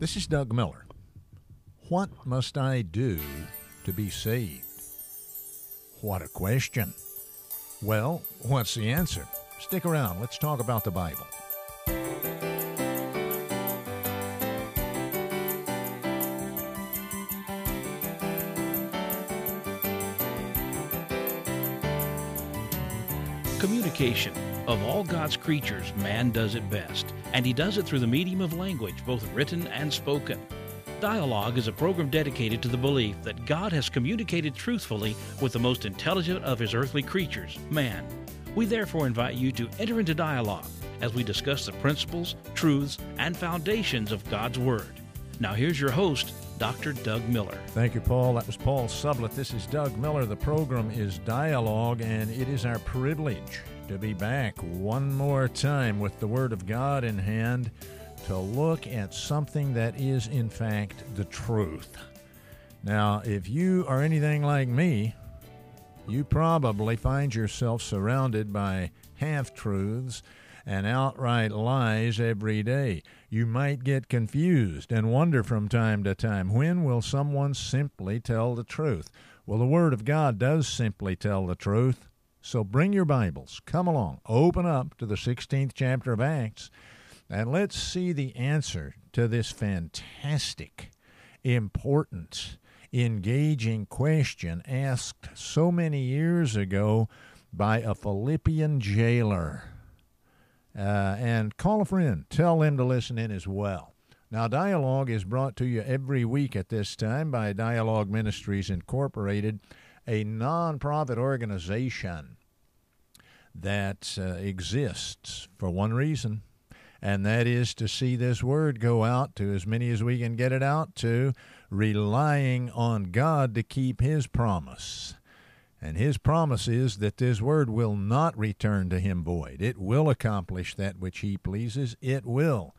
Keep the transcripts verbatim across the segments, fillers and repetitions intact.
This is Doug Miller. What must I do to be saved? What a question. Well, what's the answer? Stick around. Let's talk about the Bible. Communication. Of all God's creatures, man does it best, and he does it through the medium of language, both written and spoken. Dialogue is a program dedicated to the belief that God has communicated truthfully with the most intelligent of his earthly creatures, man. We therefore invite you to enter into dialogue as we discuss the principles, truths, and foundations of God's Word. Now here's your host, Doctor Doug Miller. Thank you, Paul. That was Paul Sublett. This is Doug Miller. The program is Dialogue, and it is our privilege to be back one more time with the Word of God in hand to look at something that is, in fact, the truth. Now, if you are anything like me, you probably find yourself surrounded by half-truths and outright lies every day. You might get confused and wonder from time to time, when will someone simply tell the truth? Well, the Word of God does simply tell the truth. So bring your Bibles, come along, open up to the sixteenth chapter of Acts, and let's see the answer to this fantastic, important, engaging question asked so many years ago by a Philippian jailer. Uh, and call a friend, tell them to listen in as well. Now, Dialogue is brought to you every week at this time by Dialogue Ministries Incorporated, a nonprofit organization that uh, exists for one reason, and that is to see this word go out to as many as we can get it out to, relying on God to keep his promise. And his promise is that this word will not return to him void. It will accomplish that which he pleases. It will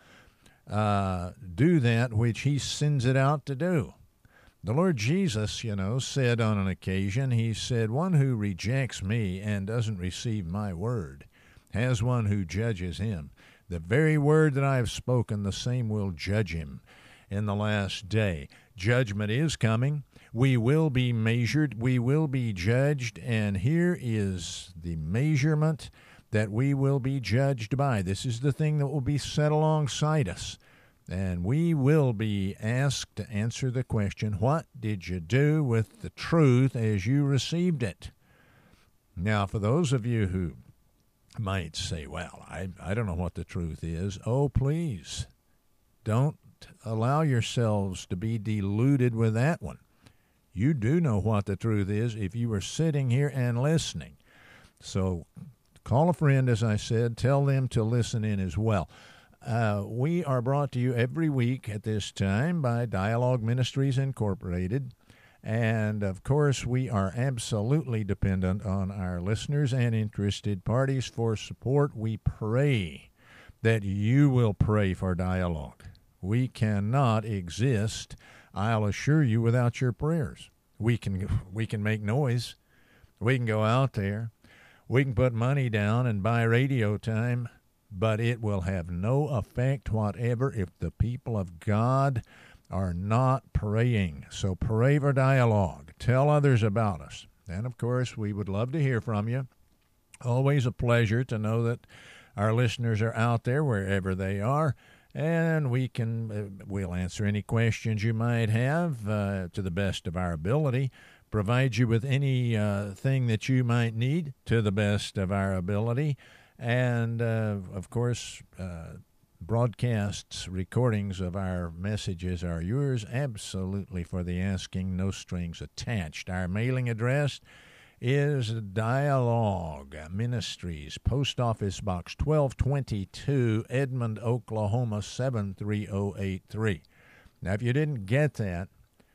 uh, do that which he sends it out to do. The Lord Jesus, you know, said on an occasion, he said, one who rejects me and doesn't receive my word has one who judges him. The very word that I have spoken, the same will judge him in the last day. Judgment is coming. We will be measured. We will be judged. And here is the measurement that we will be judged by. This is the thing that will be set alongside us. And we will be asked to answer the question, what did you do with the truth as you received it? Now, for those of you who might say, well, I, I don't know what the truth is, oh, please, don't allow yourselves to be deluded with that one. You do know what the truth is if you are sitting here and listening. So call a friend, as I said, tell them to listen in as well. Uh, we are brought to you every week at this time by Dialogue Ministries Incorporated. And, of course, we are absolutely dependent on our listeners and interested parties for support. We pray that you will pray for Dialogue. We cannot exist, I'll assure you, without your prayers. We can, we can make noise. We can go out there. We can put money down and buy radio time. But it will have no effect whatever if the people of God are not praying. So pray for Dialogue. Tell others about us. And, of course, we would love to hear from you. Always a pleasure to know that our listeners are out there wherever they are, and we can uh, we'll answer any questions you might have uh, to the best of our ability, provide you with any uh, thing that you might need to the best of our ability. And, uh, of course, uh, broadcasts, recordings of our messages are yours, absolutely for the asking, no strings attached. Our mailing address is Dialogue Ministries, Post Office Box twelve twenty-two, Edmond, Oklahoma, seven three oh eight three. Now, if you didn't get that,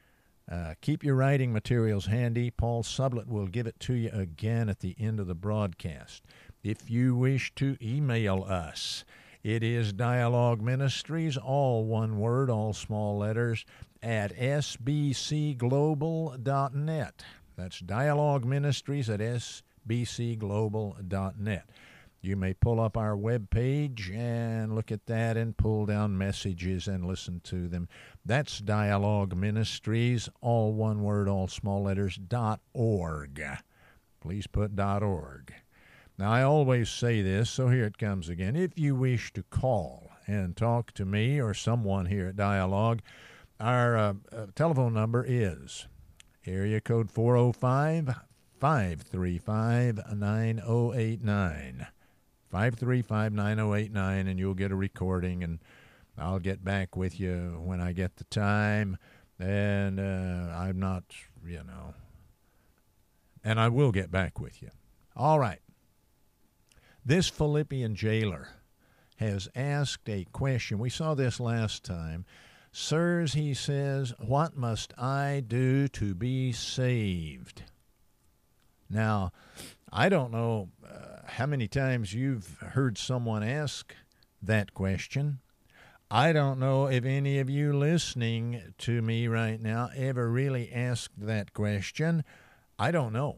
uh, keep your writing materials handy. Paul Sublett will give it to you again at the end of the broadcast. If you wish to email us, it is Dialogue Ministries, all one word, all small letters, at s b c global dot net. That's Dialogue Ministries at s b c global dot net. You may pull up our web page and look at that and pull down messages and listen to them. That's Dialogue Ministries, all one word, all small letters, dot org. Please put dot org. Now, I always say this, so here it comes again. If you wish to call and talk to me or someone here at Dialogue, our uh, uh, telephone number is area code four oh five, five three five, nine oh eight nine. five three five, nine oh eight nine, and you'll get a recording, and I'll get back with you when I get the time, and uh, I'm not, you know, and I will get back with you. All right. This Philippian jailer has asked a question. We saw this last time. Sirs, he says, what must I do to be saved? Now, I don't know uh, how many times you've heard someone ask that question. I don't know if any of you listening to me right now ever really asked that question. I don't know.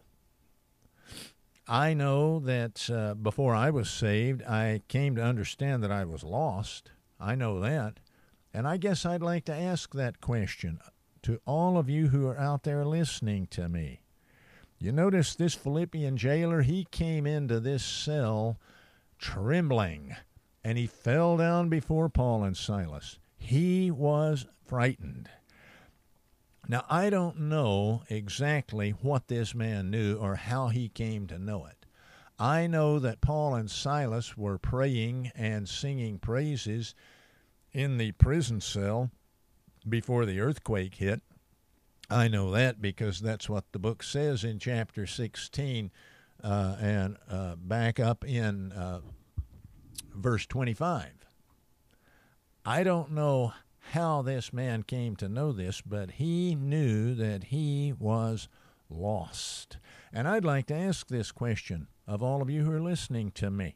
I know that uh, before I was saved, I came to understand that I was lost. I know that. And I guess I'd like to ask that question to all of you who are out there listening to me. You notice this Philippian jailer, he came into this cell trembling, and he fell down before Paul and Silas. He was frightened. Now, I don't know exactly what this man knew or how he came to know it. I know that Paul and Silas were praying and singing praises in the prison cell before the earthquake hit. I know that because that's what the book says in chapter sixteen uh, and uh, back up in uh, verse twenty-five. I don't know how this man came to know this, but he knew that he was lost. And I'd like to ask this question of all of you who are listening to me.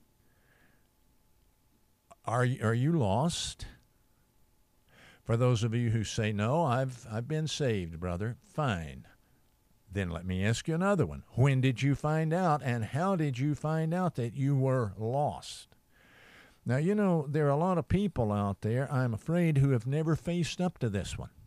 Are you, are you lost? For those of you who say, no, I've I've been saved, brother, fine. Then let me ask you another one. When did you find out, and how did you find out that you were lost? Now, you know, there are a lot of people out there, I'm afraid, who have never faced up to this one.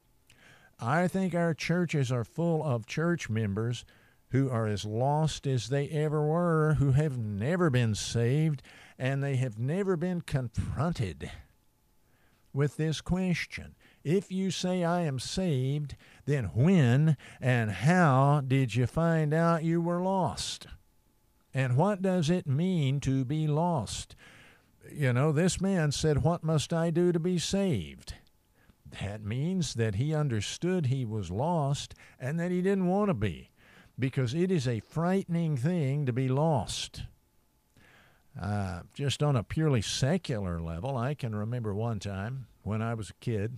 I think our churches are full of church members who are as lost as they ever were, who have never been saved, and they have never been confronted with this question. If you say, I am saved, then when and how did you find out you were lost? And what does it mean to be lost? You know, this man said, what must I do to be saved? That means that he understood he was lost and that he didn't want to be, because it is a frightening thing to be lost. Uh, just on a purely secular level, I can remember one time when I was a kid,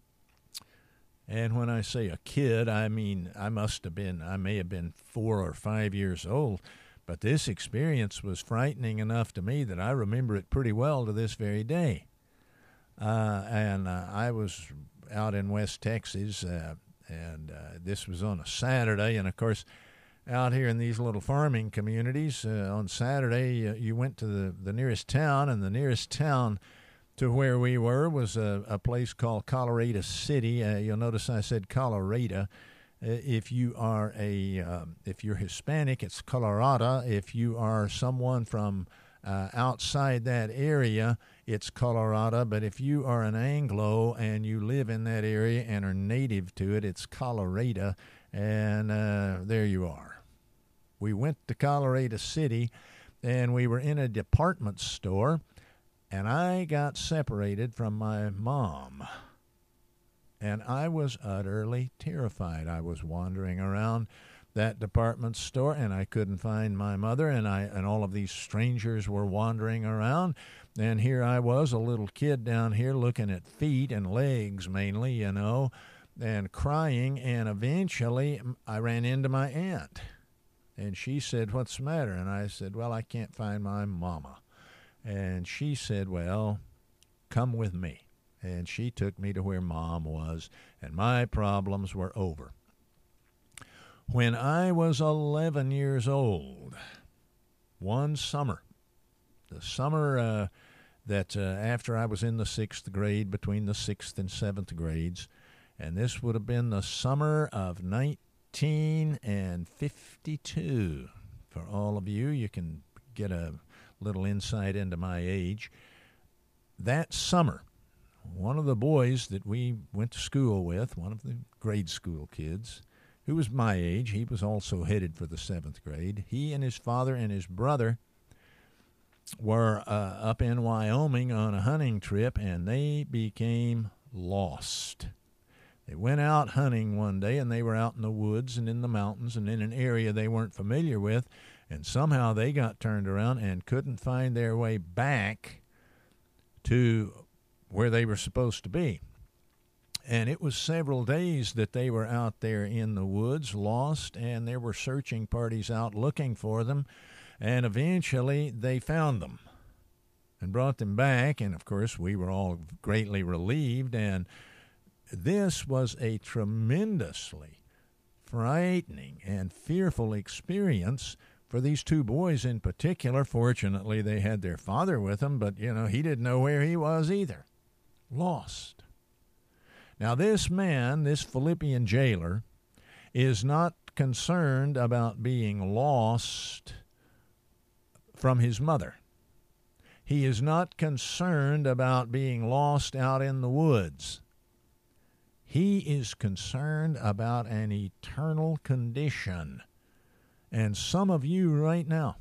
and when I say a kid, I mean I must have been, I may have been four or five years old, but this experience was frightening enough to me that I remember it pretty well to this very day. Uh, and uh, I was out in West Texas, uh, and uh, this was on a Saturday, and of course, out here in these little farming communities, uh, on Saturday, uh, you went to the, the nearest town, and the nearest town to where we were was a, a place called Colorado City. Uh, you'll notice I said Colorado. Uh, if you are a, um, if you're Hispanic, it's Colorado. If you are someone from uh, outside that area, it's Colorado. But if you are an Anglo and you live in that area and are native to it, it's Colorado. And uh, there you are. We went to Colorado City, and we were in a department store, and I got separated from my mom. And I was utterly terrified. I was wandering around that department store, and I couldn't find my mother, and I and all of these strangers were wandering around. And here I was, a little kid down here looking at feet and legs mainly, you know, and crying, and eventually I ran into my aunt. And she said, what's the matter? And I said, well, I can't find my mama. And she said, well, come with me. And she took me to where Mom was, and my problems were over. When I was eleven years old, one summer, the summer uh, that uh, after I was in the sixth grade, between the sixth and seventh grades, and this would have been the summer of nineteen fifty-two. For all of you, you can get a little insight into my age. That summer, one of the boys that we went to school with, one of the grade school kids, who was my age, he was also headed for the seventh grade. He and his father and his brother were uh, up in Wyoming on a hunting trip, and they became lost. They went out hunting one day, and they were out in the woods and in the mountains and in an area they weren't familiar with, and somehow they got turned around and couldn't find their way back to where they were supposed to be. And it was several days that they were out there in the woods, lost, and there were searching parties out looking for them. And eventually they found them and brought them back. And, of course, we were all greatly relieved. And this was a tremendously frightening and fearful experience for these two boys in particular. Fortunately, they had their father with them, but, you know, he didn't know where he was either. Lost. Now, this man, this Philippian jailer, is not concerned about being lost from his mother. He is not concerned about being lost out in the woods. He is concerned about an eternal condition. And some of you right now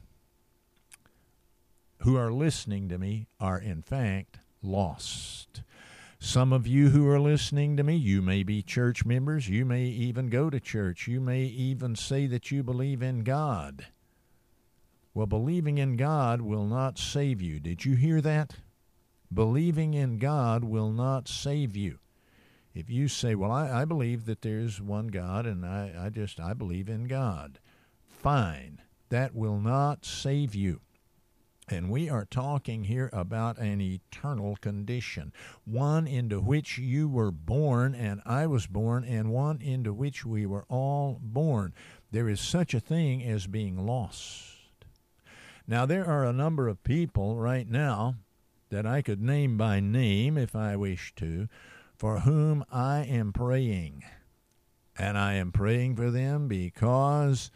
who are listening to me are, in fact, lost. Some of you who are listening to me, you may be church members. You may even go to church. You may even say that you believe in God. Well, believing in God will not save you. Did you hear that? Believing in God will not save you. If you say, well, I, I believe that there's one God, and I, I just, I believe in God. Fine. That will not save you. And we are talking here about an eternal condition, one into which you were born and I was born, and one into which we were all born. There is such a thing as being lost. Now, there are a number of people right now that I could name by name if I wish to, for whom I am praying. And I am praying for them because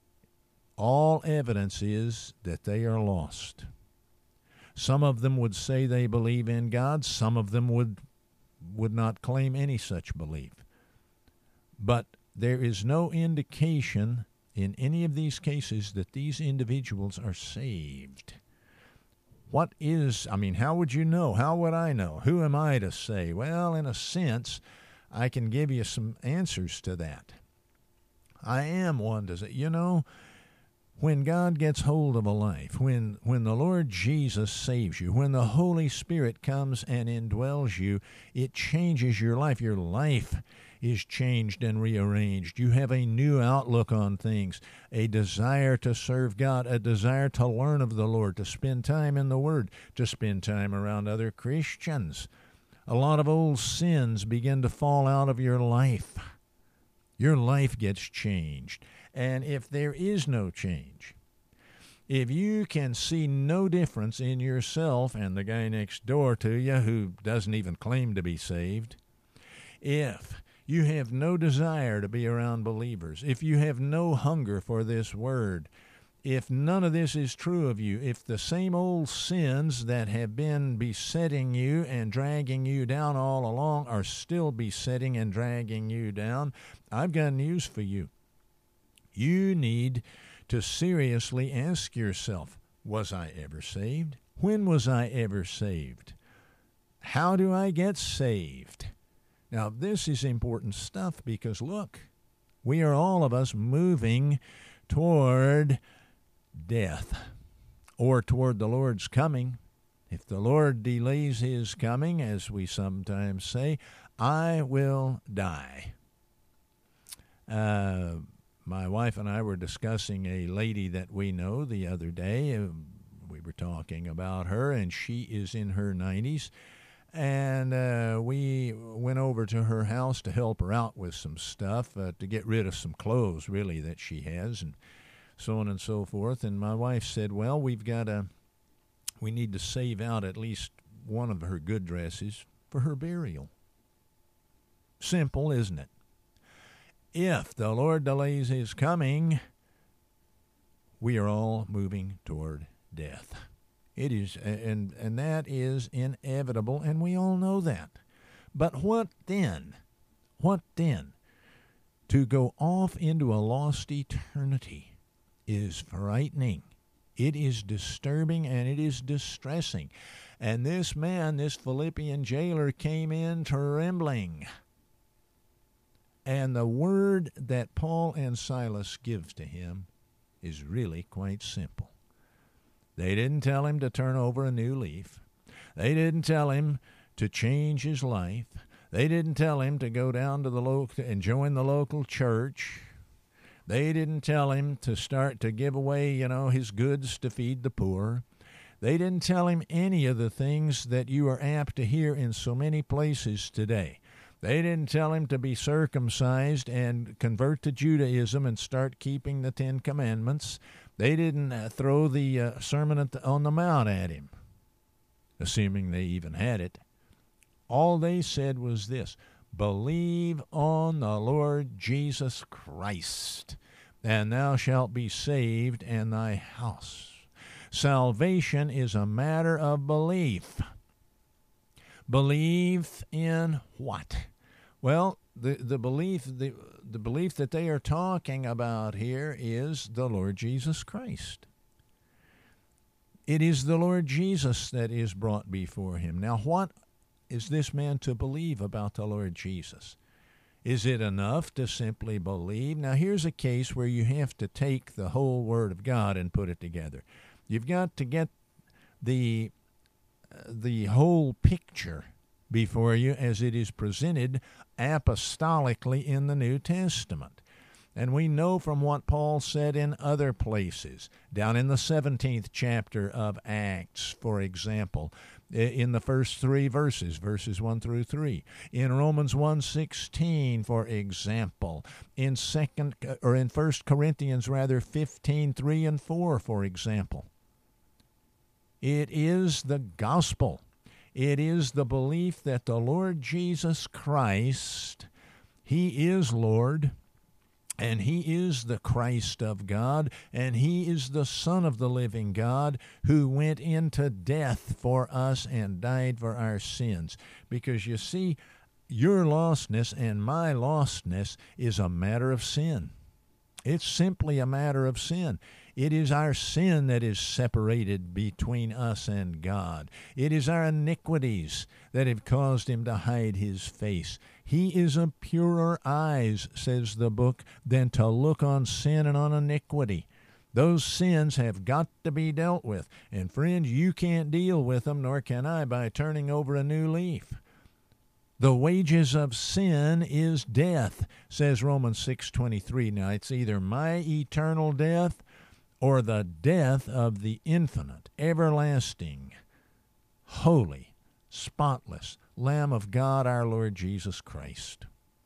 all evidence is that they are lost. Some of them would say they believe in God. Some of them would would not claim any such belief. But there is no indication in any of these cases that these individuals are saved. What is, I mean, how would you know? How would I know? Who am I to say? Well, in a sense, I can give you some answers to that. I am one to say, you know, when God gets hold of a life, when when the Lord Jesus saves you, when the Holy Spirit comes and indwells you, it changes your life. Your life is changed and rearranged. You have a new outlook on things, a desire to serve God, a desire to learn of the Lord, to spend time in the Word, to spend time around other Christians. A lot of old sins begin to fall out of your life. Your life gets changed. And if there is no change, if you can see no difference in yourself and the guy next door to you who doesn't even claim to be saved, if you have no desire to be around believers, if you have no hunger for this word, if none of this is true of you, if the same old sins that have been besetting you and dragging you down all along are still besetting and dragging you down, I've got news for you. You need to seriously ask yourself, was I ever saved? When was I ever saved? How do I get saved? Now, this is important stuff because, look, we are all of us moving toward death or toward the Lord's coming. If the Lord delays his coming, as we sometimes say, I will die. Uh, my wife and I were discussing a lady that we know the other day. Uh, we were talking about her, and she is in her nineties. And uh, we went over to her house to help her out with some stuff, uh, to get rid of some clothes, really, that she has, and so on and so forth. And my wife said, well, we've got a we need to save out at least one of her good dresses for her burial. Simple, isn't it? If the Lord delays his coming, we are all moving toward death. It is, and, and that is inevitable, and we all know that. But what then? What then? To go off into a lost eternity is frightening. It is disturbing and it is distressing. And this man, this Philippian jailer, came in trembling. And the word that Paul and Silas gives to him is really quite simple. They didn't tell him to turn over a new leaf. They didn't tell him to change his life. They didn't tell him to go down to the local and join the local church. They didn't tell him to start to give away, you know, his goods to feed the poor. They didn't tell him any of the things that you are apt to hear in so many places today. They didn't tell him to be circumcised and convert to Judaism and start keeping the Ten Commandments. They didn't uh, throw the uh, Sermon at the, on the Mount at him, assuming they even had it. All they said was this: believe on the Lord Jesus Christ, and thou shalt be saved and thy house. Salvation is a matter of belief. Belief in what? Well, the, the belief the, the belief that they are talking about here is the Lord Jesus Christ. It is the Lord Jesus that is brought before him. Now, what is this man to believe about the Lord Jesus? Is it enough to simply believe? Now, here's a case where you have to take the whole Word of God and put it together. You've got to get the uh, the whole picture before you as it is presented apostolically in the New Testament. And we know from what Paul said in other places, down in the seventeenth chapter of Acts, for example, in the first three verses, verses one through three, in Romans one sixteen, for example, in second or in First Corinthians rather fifteen three and four, for example. It is the gospel. It is the belief that the Lord Jesus Christ, he is Lord, and he is the Christ of God, and he is the Son of the living God who went into death for us and died for our sins. Because you see, your lostness and my lostness is a matter of sin. It's simply a matter of sin. It is our sin that is separated between us and God. It is our iniquities that have caused him to hide his face. He is of purer eyes, says the book, than to look on sin and on iniquity. Those sins have got to be dealt with. And friends, you can't deal with them, nor can I, by turning over a new leaf. The wages of sin is death, says Romans six twenty-three. Now, it's either my eternal death or the death of the infinite, everlasting, holy, spotless Lamb of God, our Lord Jesus Christ.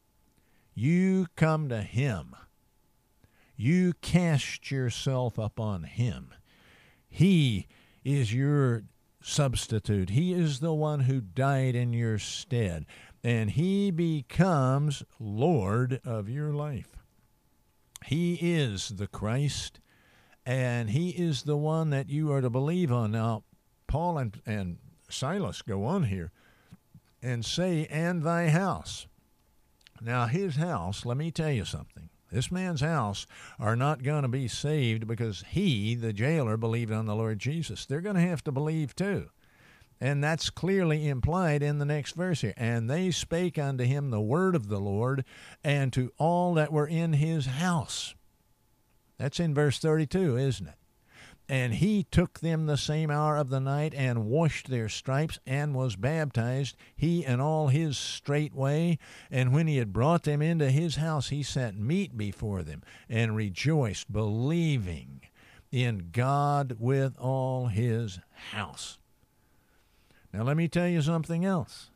You come to him. You cast yourself upon him. He is your substitute. He is the one who died in your stead, and he becomes Lord of your life. He is the Christ, and he is the one that you are to believe on. Now, Paul and, and Silas go on here and say, and thy house. Now, his house, let me tell you something. This man's house are not going to be saved because he, the jailer, believed on the Lord Jesus. They're going to have to believe too. And that's clearly implied in the next verse here. And they spake unto him the word of the Lord, and to all that were in his house. That's in verse thirty-two, isn't it? And he took them the same hour of the night, and washed their stripes, and was baptized, he and all his straightway. And when he had brought them into his house, he set meat before them, and rejoiced, believing in God with all his house. Now let me tell you something else.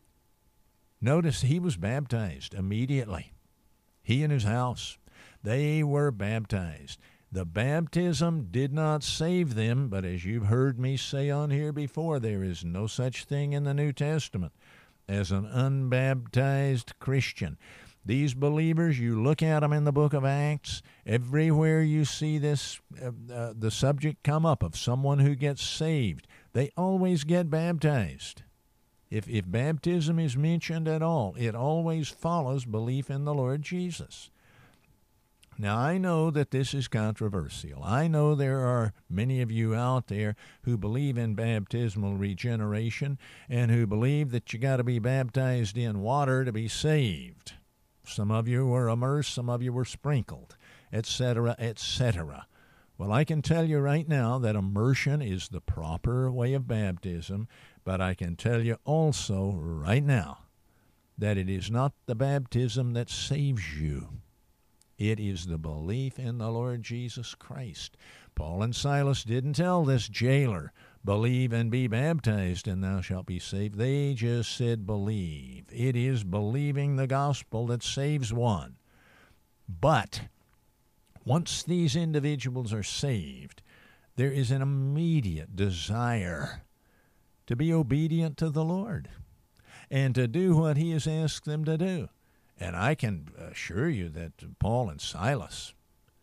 Notice he was baptized immediately. He and his house, they were baptized. The baptism did not save them, but as you've heard me say on here before, there is no such thing in the New Testament as an unbaptized Christian. These believers, you look at them in the book of Acts, everywhere you see this, uh, uh, the subject come up of someone who gets saved, they always get baptized. If, if baptism is mentioned at all, it always follows belief in the Lord Jesus. Now, I know that this is controversial. I know there are many of you out there who believe in baptismal regeneration and who believe that you got to be baptized in water to be saved. Some of you were immersed, some of you were sprinkled, et cetera, et cetera. Well, I can tell you right now that immersion is the proper way of baptism, but I can tell you also right now that it is not the baptism that saves you. It is the belief in the Lord Jesus Christ. Paul and Silas didn't tell this jailer, believe and be baptized and thou shalt be saved. They just said believe. It is believing the gospel that saves one. But once these individuals are saved, there is an immediate desire to be obedient to the Lord and to do what he has asked them to do. And I can assure you that Paul and Silas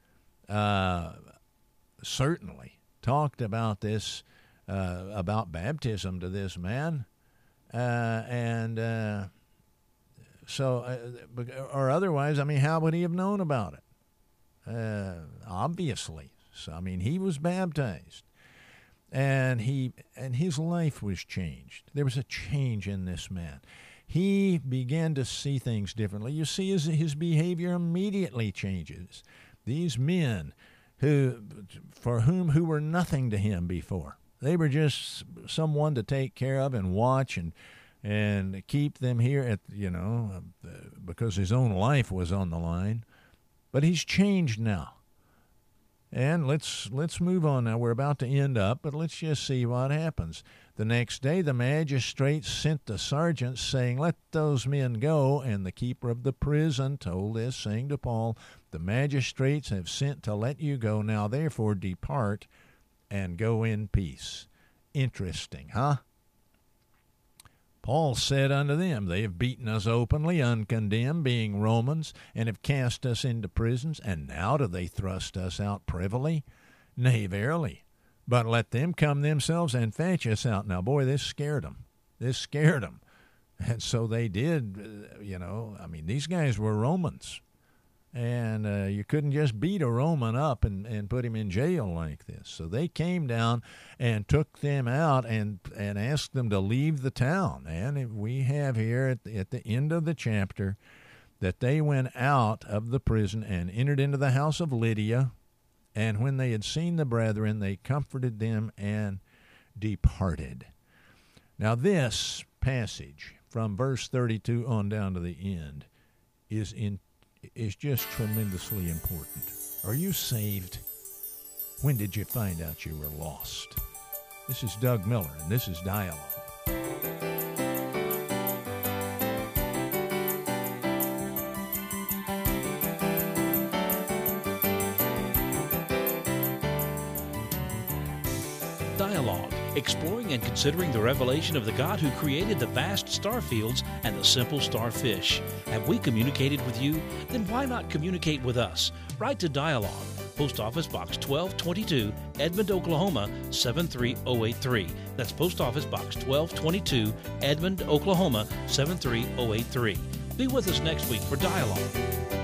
uh, certainly talked about this, uh, about baptism to this man. Uh, and uh, so, uh, or otherwise, I mean, how would he have known about it? Uh, obviously. So, I mean, he was baptized. And he and his life was changed. There was a change in this man. He began to see things differently. You see, his, his behavior immediately changes. These men who, for whom who were nothing to him before, they were just someone to take care of and watch and and keep them here at you know because his own life was on the line. But he's changed now. And let's let's move on now. We're about to end up, but let's just see what happens. The next day the magistrates sent the sergeants, saying, let those men go. And the keeper of the prison told this, saying to Paul, the magistrates have sent to let you go. Now therefore depart and go in peace. Interesting, huh? Paul said unto them, they have beaten us openly, uncondemned, being Romans, and have cast us into prisons, and now do they thrust us out privily? Nay, verily. But let them come themselves and fetch us out. Now, boy, this scared them. This scared them. And so they did, you know, I mean, these guys were Romans. And uh, you couldn't just beat a Roman up and, and put him in jail like this. So they came down and took them out and and asked them to leave the town. And we have here at the, at the end of the chapter that they went out of the prison and entered into the house of Lydia. And when they had seen the brethren, they comforted them and departed. Now this passage from verse thirty-two on down to the end is in is just tremendously important. Are you saved? When did you find out you were lost? This is Doug Miller, and this is Dialogue. Dialogue, exploring and considering the revelation of the God who created the vast star fields and the simple starfish. Have we communicated with you? Then why not communicate with us? Write to Dialogue, Post Office Box twelve twenty-two, Edmond, Oklahoma seven three zero eight three. That's Post Office Box twelve twenty-two, Edmond, Oklahoma seven three zero eight three. Be with us next week for Dialogue.